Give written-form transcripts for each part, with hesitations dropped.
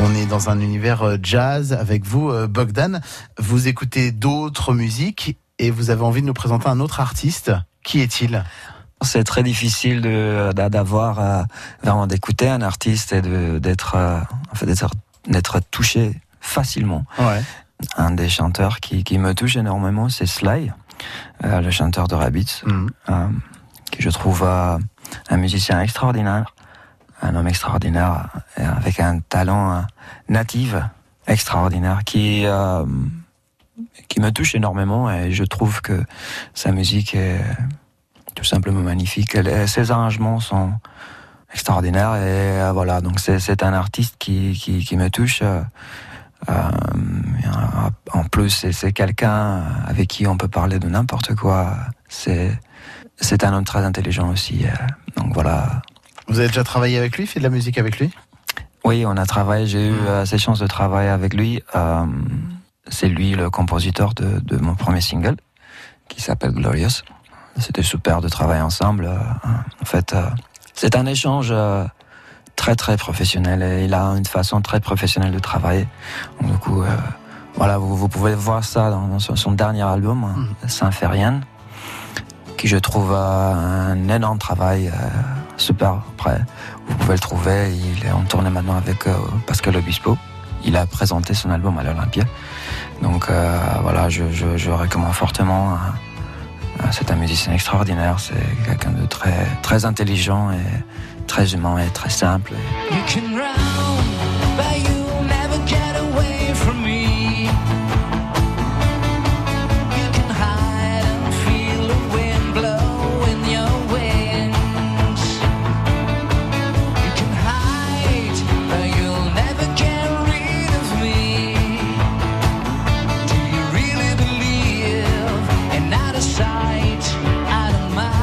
On est dans un univers jazz avec vous, Bogdan. Vous écoutez d'autres musiques et vous avez envie de nous présenter un autre artiste. Qui est-il ? C'est très difficile d'avoir vraiment d'écouter un artiste et d'être touché facilement. Ouais. Un des chanteurs qui me touche énormément, c'est Sly, le chanteur de Rabbits, qui je trouve un musicien extraordinaire, un homme extraordinaire avec un talent natif extraordinaire qui me touche énormément, et je trouve que sa musique est tout simplement magnifique. Ses arrangements sont extraordinaires, et voilà, donc c'est un artiste qui me touche. En plus, c'est quelqu'un avec qui on peut parler de n'importe quoi. C'est un homme très intelligent aussi. Donc voilà. Vous avez déjà travaillé avec lui, fait de la musique avec lui ? Oui, on a travaillé. J'ai eu assez chance de travailler avec lui. C'est lui le compositeur de mon premier single, qui s'appelle Glorious. C'était super de travailler ensemble. En fait, c'est un échange très très professionnel, et il a une façon très professionnelle de travailler. Donc, du coup, voilà, vous pouvez voir ça dans son dernier album, Saint-Férien, qui je trouve un énorme travail, super. Après, vous pouvez le trouver. Il est en tournée maintenant avec Pascal Obispo. Il a présenté son album à l'Olympia. Donc voilà, je recommande fortement. C'est un musicien extraordinaire. C'est quelqu'un de très très intelligent et très humain et très simple. You can run, but you'll never get away from me. You can hide and feel the wind blow in your wings. You can hide, but you'll never get rid of me. Do you really believe in out of sight, out of mind?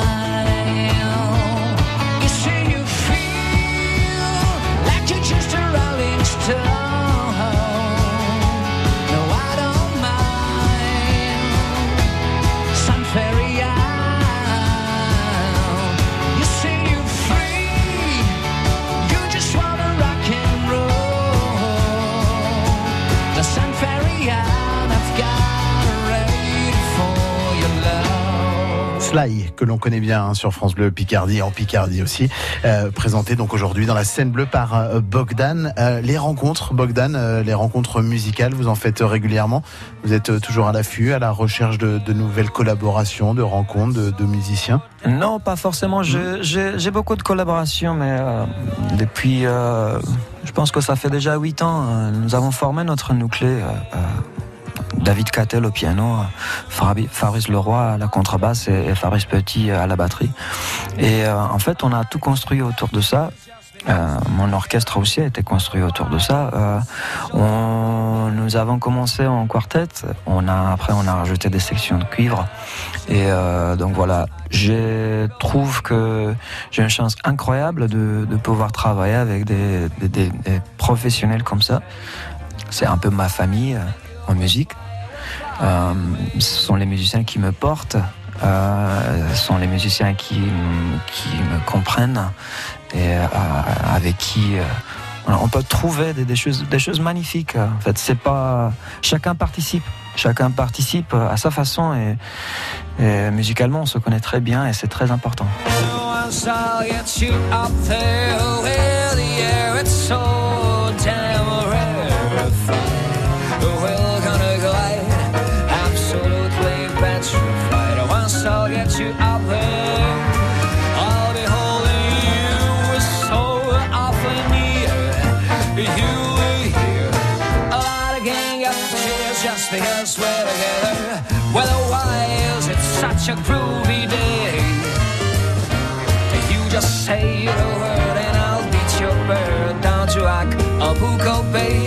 You say you feel like you're just a rolling stone. No, I don't mind. Sun Fairy Isle. You say you're free. You just wanna rock and roll. The Sun Fairy Isle, I've got ready for your love. Sly, que l'on connaît bien sur France Bleu Picardie, en Picardie aussi, présenté donc aujourd'hui dans la scène bleue par Bogdan. Les rencontres, Bogdan, les rencontres musicales, vous en faites régulièrement. Vous êtes toujours à l'affût, à la recherche de nouvelles collaborations, de rencontres, de musiciens. Non, pas forcément. J'ai beaucoup de collaborations, mais depuis, je pense que ça fait déjà 8 ans, nous avons formé notre nuclé. David Cattel au piano, Fabrice Leroy à la contrebasse et Fabrice Petit à la batterie. Et en fait, on a tout construit autour de ça. Mon orchestre aussi a été construit autour de ça. Nous avons commencé en quartet. Après, on a rajouté des sections de cuivre. Et donc voilà, je trouve que j'ai une chance incroyable de pouvoir travailler avec des professionnels comme ça. C'est un peu ma famille en musique. Ce sont les musiciens qui me portent, ce sont les musiciens qui me comprennent, et avec qui on peut trouver des choses magnifiques. En fait, c'est pas chacun participe à sa façon, et musicalement on se connaît très bien, et c'est très important. I'll get you out there. I'll be holding you so often near. You will hear a lot of gang up cheers just because we're together. Weather-wise, it's such a groovy day. You just say the word and I'll beat your bird down to Acapulco Bay.